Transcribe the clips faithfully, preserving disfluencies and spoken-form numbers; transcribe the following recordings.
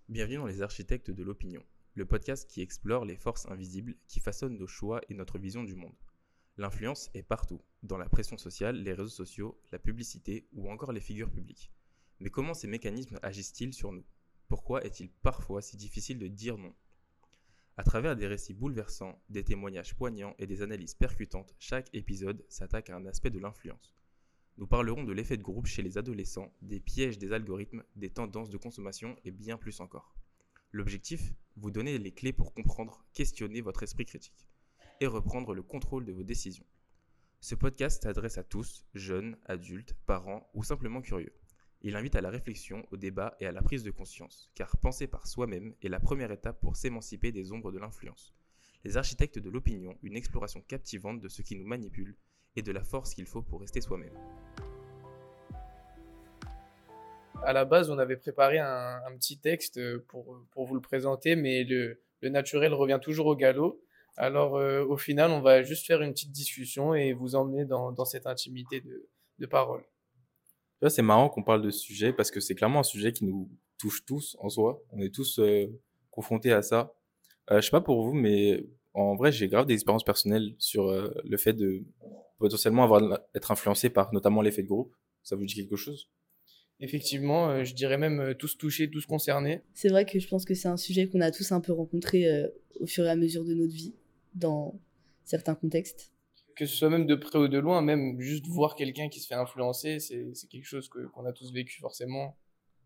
Bienvenue dans Les Architectes de l'Opinion, le podcast qui explore les forces invisibles qui façonnent nos choix et notre vision du monde. L'influence est partout, dans la pression sociale, les réseaux sociaux, la publicité ou encore les figures publiques. Mais comment ces mécanismes agissent-ils sur nous ? Pourquoi est-il parfois si difficile de dire non ? À travers des récits bouleversants, des témoignages poignants et des analyses percutantes, chaque épisode s'attaque à un aspect de l'influence. Nous parlerons de l'effet de groupe chez les adolescents, des pièges des algorithmes, des tendances de consommation et bien plus encore. L'objectif, vous donner les clés pour comprendre, questionner votre esprit critique et reprendre le contrôle de vos décisions. Ce podcast s'adresse à tous, jeunes, adultes, parents ou simplement curieux. Il invite à la réflexion, au débat et à la prise de conscience, car penser par soi-même est la première étape pour s'émanciper des ombres de l'influence. Les architectes de l'opinion, une exploration captivante de ce qui nous manipule et de la force qu'il faut pour rester soi-même. À la base, on avait préparé un, un petit texte pour, pour vous le présenter, mais le, le naturel revient toujours au galop. Alors, euh, au final, on va juste faire une petite discussion et vous emmener dans, dans cette intimité de, de parole. Tu vois, c'est marrant qu'on parle de ce sujet parce que c'est clairement un sujet qui nous touche tous en soi. On est tous euh, confrontés à ça. Euh, je sais pas pour vous, mais en vrai, j'ai grave des expériences personnelles sur euh, le fait de potentiellement avoir être influencé par notamment l'effet de groupe. Ça vous dit quelque chose ? Effectivement, euh, je dirais même euh, tous touchés, tous concernés. C'est vrai que je pense que c'est un sujet qu'on a tous un peu rencontré euh, au fur et à mesure de notre vie, dans certains contextes. Que ce soit même de près ou de loin, même juste voir quelqu'un qui se fait influencer, c'est, c'est quelque chose que, qu'on a tous vécu forcément.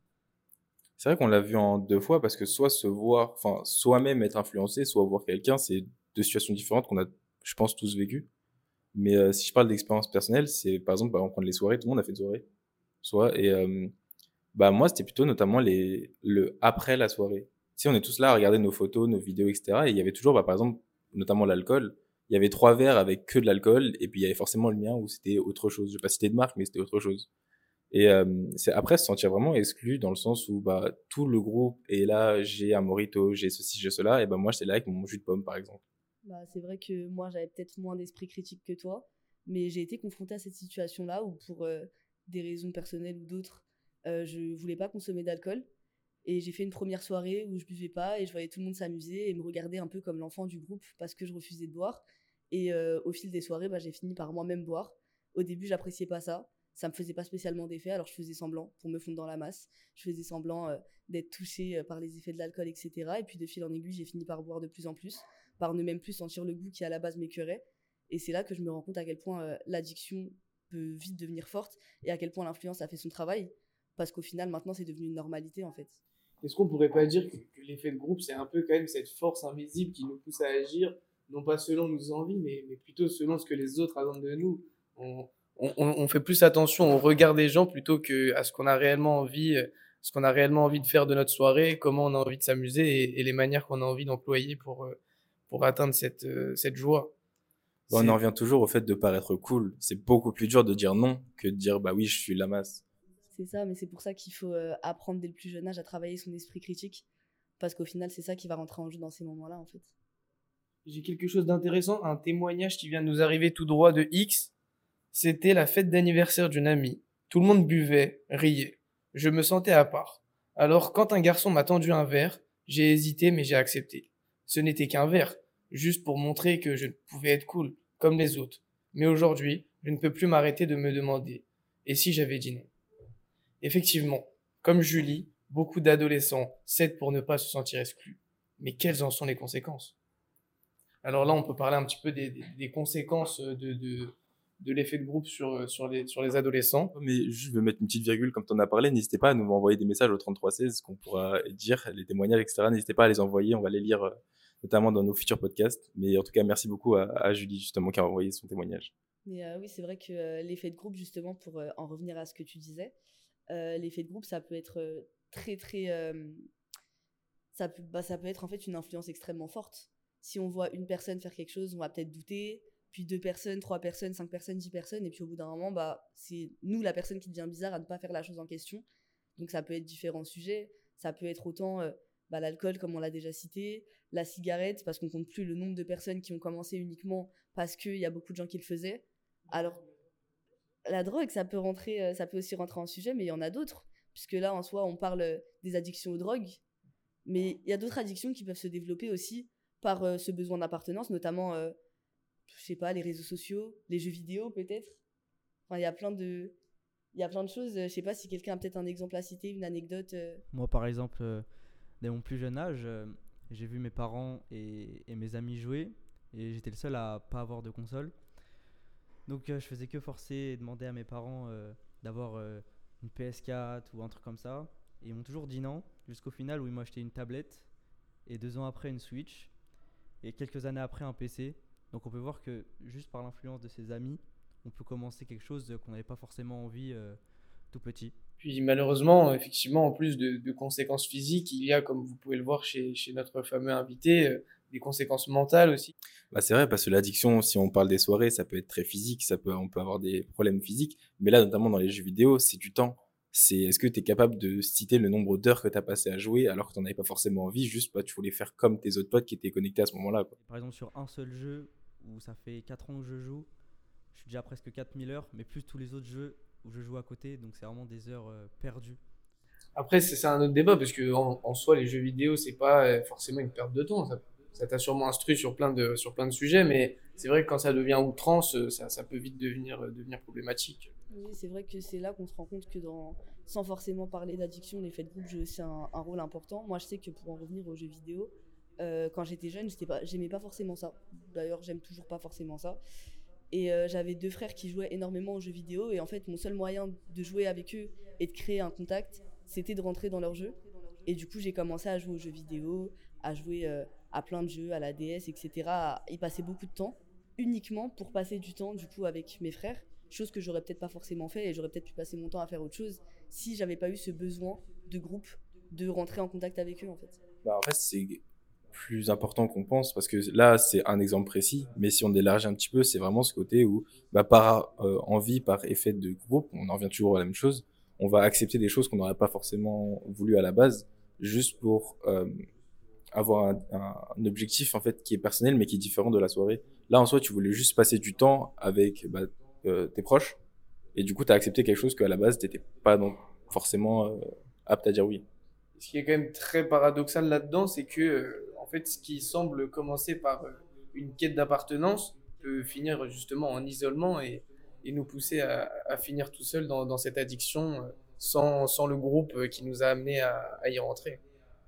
C'est vrai qu'on l'a vu en deux fois parce que soit se voir, enfin, soi-même être influencé, soit voir quelqu'un, c'est deux situations différentes qu'on a, je pense, tous vécues. Mais euh, si je parle d'expérience personnelle, c'est par exemple, bah, on prend les soirées, tout le monde a fait de soirée. Soit, et euh, bah, moi, c'était plutôt notamment les, le après la soirée. Tu sais, on est tous là à regarder nos photos, nos vidéos, et cetera. Et il y avait toujours, bah, par exemple, notamment l'alcool. Il y avait trois verres avec que de l'alcool, et puis il y avait forcément le mien où c'était autre chose. Je vais pas citer de marque, mais c'était autre chose. Et euh, c'est après se sentir vraiment exclu dans le sens où bah tout le groupe est là, j'ai un mojito, j'ai ceci, j'ai cela, et ben moi j'étais là avec mon jus de pomme par exemple. Bah, c'est vrai que moi, j'avais peut-être moins d'esprit critique que toi, mais j'ai été confrontée à cette situation-là où, pour euh, des raisons personnelles ou d'autres, euh, je voulais pas consommer d'alcool. Et j'ai fait une première soirée où je buvais pas et je voyais tout le monde s'amuser et me regarder un peu comme l'enfant du groupe parce que je refusais de boire. Et euh, au fil des soirées, bah, j'ai fini par moi-même boire. Au début, j'appréciais pas ça. Ça me faisait pas spécialement d'effet, alors je faisais semblant pour me fondre dans la masse. Je faisais semblant euh, d'être touchée euh, par les effets de l'alcool, et cetera. Et puis de fil en aiguille, j'ai fini par boire de plus en plus, par ne même plus sentir le goût qui à la base m'écœurait. Et c'est là que je me rends compte à quel point euh, l'addiction peut vite devenir forte et à quel point l'influence a fait son travail. Parce qu'au final, maintenant, c'est devenu une normalité en fait. Est-ce qu'on pourrait pas dire que, que l'effet de groupe, c'est un peu quand même cette force invisible qui nous pousse à agir, non pas selon nos envies, mais, mais plutôt selon ce que les autres attendent de nous. On, on, on fait plus attention au regard des gens plutôt qu'à ce qu'on a réellement envie, ce qu'on a réellement envie de faire de notre soirée, comment on a envie de s'amuser et, et les manières qu'on a envie d'employer pour, pour atteindre cette, cette joie. Bah, on en revient toujours au fait de paraître cool. C'est beaucoup plus dur de dire non que de dire bah oui je suis la masse. C'est ça, mais c'est pour ça qu'il faut euh, apprendre dès le plus jeune âge à travailler son esprit critique. Parce qu'au final, c'est ça qui va rentrer en jeu dans ces moments-là, en fait. J'ai quelque chose d'intéressant, un témoignage qui vient de nous arriver tout droit de X. C'était la fête d'anniversaire d'une amie. Tout le monde buvait, riait. Je me sentais à part. Alors, quand un garçon m'a tendu un verre, j'ai hésité, mais j'ai accepté. Ce n'était qu'un verre, juste pour montrer que je pouvais être cool, comme les autres. Mais aujourd'hui, je ne peux plus m'arrêter de me demander, et si j'avais dit non ? Effectivement, comme Julie, beaucoup d'adolescents cèdent pour ne pas se sentir exclus. Mais quelles en sont les conséquences ? Alors là, on peut parler un petit peu des, des, des conséquences de, de, de l'effet de groupe sur, sur, les, sur les adolescents. Mais je veux mettre une petite virgule comme tu en as parlé, n'hésitez pas à nous envoyer des messages au trente-trois seize qu'on pourra dire, les témoignages, et cetera. N'hésitez pas à les envoyer, on va les lire notamment dans nos futurs podcasts. Mais en tout cas, merci beaucoup à, à Julie justement qui a envoyé son témoignage. Mais euh, oui, c'est vrai que euh, l'effet de groupe, justement, pour euh, en revenir à ce que tu disais, euh, l'effet de groupe, ça peut être euh, très, très... Euh, ça, peut, bah, ça peut être en fait une influence extrêmement forte. Si on voit une personne faire quelque chose, on va peut-être douter, puis deux personnes, trois personnes, cinq personnes, dix personnes, et puis au bout d'un moment, bah, c'est nous, la personne qui devient bizarre à ne pas faire la chose en question. Donc ça peut être différents sujets, ça peut être autant euh, bah, l'alcool, comme on l'a déjà cité, la cigarette, parce qu'on compte plus le nombre de personnes qui ont commencé uniquement parce qu'il y a beaucoup de gens qui le faisaient. Alors, la drogue, ça peut, rentrer, ça peut aussi rentrer en sujet, mais il y en a d'autres. Puisque là, en soi, on parle des addictions aux drogues. Mais il y a d'autres addictions qui peuvent se développer aussi par euh, ce besoin d'appartenance, notamment, euh, je sais pas, les réseaux sociaux, les jeux vidéo peut-être. Enfin, il y a plein de, il y a plein de choses. Je sais pas si quelqu'un a peut-être un exemple à citer, une anecdote. euh. Moi, par exemple, euh, dès mon plus jeune âge, euh, j'ai vu mes parents et, et mes amis jouer et j'étais le seul à pas avoir de console. Donc, euh, je faisais que forcer et demander à mes parents euh, d'avoir euh, une P S quatre ou un truc comme ça. Et ils m'ont toujours dit non, jusqu'au final où ils m'ont acheté une tablette et deux ans après une Switch et quelques années après un P C. Donc, on peut voir que juste par l'influence de ses amis, on peut commencer quelque chose qu'on n'avait pas forcément envie euh, tout petit. Puis malheureusement, effectivement, en plus de, de conséquences physiques, il y a, comme vous pouvez le voir chez, chez notre fameux invité, euh, des conséquences mentales aussi. Bah, c'est vrai, parce que l'addiction, si on parle des soirées, ça peut être très physique, ça peut, on peut avoir des problèmes physiques. Mais là, notamment dans les jeux vidéo, c'est du temps. C'est, est-ce que tu es capable de citer le nombre d'heures que tu as passé à jouer alors que tu n'en avais pas forcément envie, juste bah, tu voulais faire comme tes autres potes qui étaient connectés à ce moment-là, quoi. Par exemple, sur un seul jeu où ça fait quatre ans que je joue, je suis déjà à presque quatre mille heures, mais plus tous les autres jeux où je joue à côté, donc c'est vraiment des heures euh, perdues. Après, c'est c'est un autre débat parce que en, en soi, les jeux vidéo, c'est pas euh, forcément une perte de temps. Ça, ça t'a sûrement instruit sur plein de, sur plein de sujets, mais c'est vrai que quand ça devient outrance, euh, ça, ça peut vite devenir, euh, devenir problématique. Oui, c'est vrai que c'est là qu'on se rend compte que dans, sans forcément parler d'addiction, l'effet de groupe joue aussi un, un rôle important. Moi, je sais que pour en revenir aux jeux vidéo, euh, quand j'étais jeune, j'étais pas, j'aimais pas forcément ça. D'ailleurs, j'aime toujours pas forcément ça. Et euh, j'avais deux frères qui jouaient énormément aux jeux vidéo. Et en fait, mon seul moyen de jouer avec eux et de créer un contact, c'était de rentrer dans leur jeu. Et du coup, j'ai commencé à jouer aux jeux vidéo, à jouer euh, à plein de jeux, à la D S, et cetera. À y passer beaucoup de temps, uniquement pour passer du temps du coup avec mes frères. Chose que j'aurais peut-être pas forcément fait et j'aurais peut-être pu passer mon temps à faire autre chose si j'avais pas eu ce besoin de groupe, de rentrer en contact avec eux en fait. Bah, en fait, c'est plus important qu'on pense parce que là, c'est un exemple précis, mais si on élargit un petit peu, c'est vraiment ce côté où, bah, par euh, envie, par effet de groupe, on en revient toujours à la même chose, on va accepter des choses qu'on n'aurait pas forcément voulu à la base, juste pour euh, avoir un, un, un objectif en fait qui est personnel mais qui est différent de la soirée. Là, en soi, tu voulais juste passer du temps avec bah, euh, tes proches, et du coup, tu as accepté quelque chose qu'à la base, t'étais pas donc forcément euh, apte à dire oui. Ce qui est quand même très paradoxal là-dedans, c'est que, euh, en fait, ce qui semble commencer par euh, une quête d'appartenance peut finir justement en isolement et, et nous pousser à, à finir tout seul dans, dans cette addiction euh, sans, sans le groupe euh, qui nous a amené à, à y rentrer.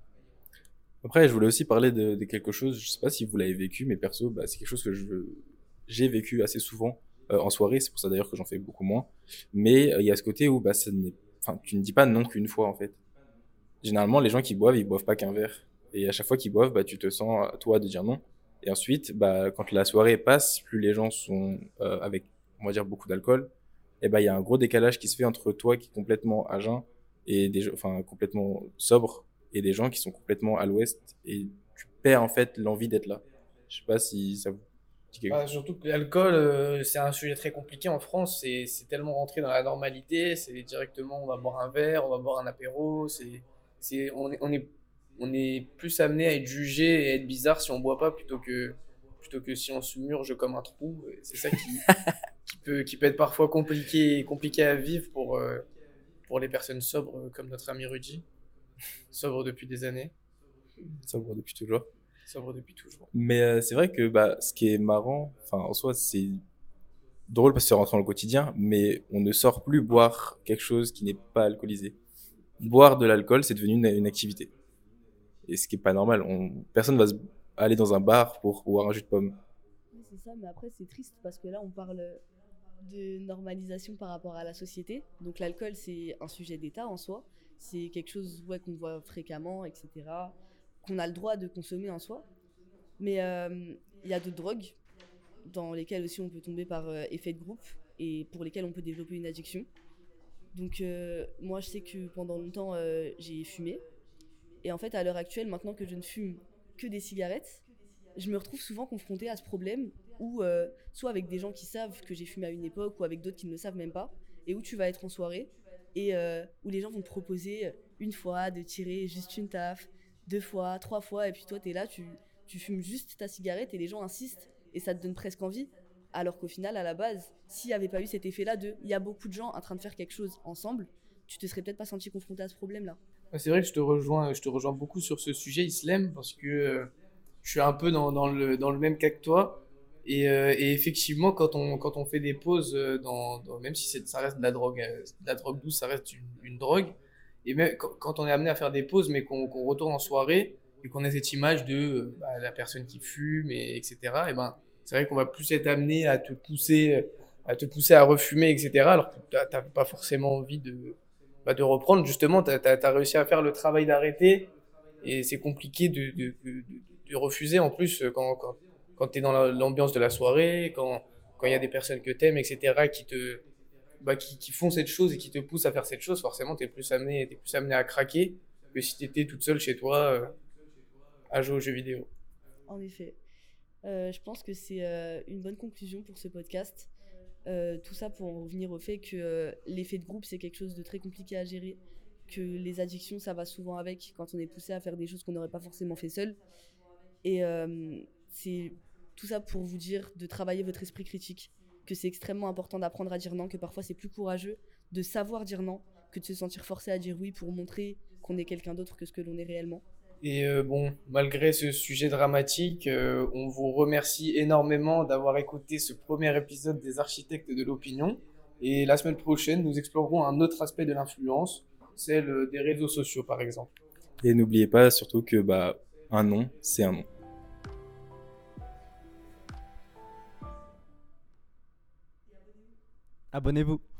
Après, je voulais aussi parler de, de quelque chose, je sais pas si vous l'avez vécu, mais perso, bah, c'est quelque chose que je, j'ai vécu assez souvent euh, en soirée, c'est pour ça d'ailleurs que j'en fais beaucoup moins. Mais euh, il y a ce côté où bah, ça n'est, enfin, tu ne dis pas non qu'une fois en fait. Généralement, les gens qui boivent, ils boivent pas qu'un verre. Et à chaque fois qu'ils boivent, bah, tu te sens, toi, de dire non. Et ensuite, bah, quand la soirée passe, plus les gens sont euh, avec, on va dire, beaucoup d'alcool, et bah, il y a un gros décalage qui se fait entre toi qui est complètement à jeun et des, enfin, complètement sobre et des gens qui sont complètement à l'ouest. Et tu perds, en fait, l'envie d'être là. Je sais pas si ça vous dit quelque Bah, chose. surtout que l'alcool, euh, c'est un sujet très compliqué en France. C'est, c'est tellement rentré dans la normalité. C'est directement, on va boire un verre, on va boire un apéro. C'est, c'est, on est, on est, on est plus amené à être jugé et à être bizarre si on boit pas plutôt que, plutôt que si on se murge comme un trou. Et c'est ça qui, qui peut, qui peut être parfois compliqué, compliqué à vivre pour, euh, pour les personnes sobres euh, comme notre ami Rudy, sobre depuis des années, Ça vous depuis toujours. sobre depuis toujours. Mais euh, c'est vrai que bah, ce qui est marrant, enfin, en soi, c'est drôle parce que c'est rentré dans le quotidien, mais on ne sort plus boire quelque chose qui n'est pas alcoolisé. Boire de l'alcool, c'est devenu une, une activité. Et ce qui est pas normal. On, personne va se, aller dans un bar pour boire un jus de pomme. Oui, c'est ça, mais après c'est triste parce que là on parle de normalisation par rapport à la société. Donc l'alcool c'est un sujet d'État en soi, c'est quelque chose ouais, qu'on voit fréquemment, et cetera, qu'on a le droit de consommer en soi. Mais euh, il y a d'autres drogues dans lesquelles aussi on peut tomber par euh, effet de groupe et pour lesquelles on peut développer une addiction. Donc euh, moi je sais que pendant longtemps euh, j'ai fumé. Et en fait à l'heure actuelle, maintenant que je ne fume que des cigarettes, je me retrouve souvent confrontée à ce problème où euh, soit avec des gens qui savent que j'ai fumé à une époque ou avec d'autres qui ne le savent même pas et où tu vas être en soirée et euh, où les gens vont te proposer une fois de tirer juste une taf, deux fois, trois fois et puis toi t'es là, tu, tu fumes juste ta cigarette et les gens insistent et ça te donne presque envie alors qu'au final à la base s'il n'y avait pas eu cet effet là de il y a beaucoup de gens en train de faire quelque chose ensemble, tu te serais peut-être pas senti confronté à ce problème là. Ouais, c'est vrai que je te rejoins, je te rejoins beaucoup sur ce sujet, Islem, parce que euh, je suis un peu dans, dans le, dans le même cas que toi. Et, euh, et effectivement, quand on, quand on fait des pauses, euh, dans, dans- même si c'est, ça reste de la drogue, euh, de la drogue douce, ça reste une, une drogue. Et même quand, quand on est amené à faire des pauses, mais qu'on qu'on retourne en soirée, et qu'on a cette image de euh, bah, la personne qui fume, et, etc., et ben, c'est vrai qu'on va plus être amené à te pousser, euh, à te pousser à refumer, et cetera, alors que t'as t'as pas forcément envie de, bah, de reprendre. Justement, tu as réussi à faire le travail d'arrêter, et c'est compliqué de, de, de, de- de refuser en plus euh, quand, quand, quand tu es dans la- l'ambiance de la soirée, quand quand il y a des personnes que tu aimes, et cetera, qui te, bah, qui, qui font cette chose et qui te poussent à faire cette chose, forcément, tu es plus amené, t'es plus amené à craquer que si tu étais toute seule chez toi euh, à jouer aux jeux vidéo. En effet. Euh, je pense que c'est euh, une bonne conclusion pour ce podcast. Euh, tout ça pour en revenir au fait que euh, l'effet de groupe, c'est quelque chose de très compliqué à gérer, que les addictions, ça va souvent avec quand on est poussé à faire des choses qu'on n'aurait pas forcément fait seul. Et euh, c'est tout ça pour vous dire de travailler votre esprit critique, que c'est extrêmement important d'apprendre à dire non, que parfois c'est plus courageux de savoir dire non que de se sentir forcé à dire oui pour montrer qu'on est quelqu'un d'autre que ce que l'on est réellement. Et euh, bon, malgré ce sujet dramatique, euh, on vous remercie énormément d'avoir écouté ce premier épisode des Architectes de l'Opinion. Et la semaine prochaine, nous explorerons un autre aspect de l'influence, celle euh, des réseaux sociaux par exemple. Et n'oubliez pas surtout que bah, un non, c'est un non. Abonnez-vous.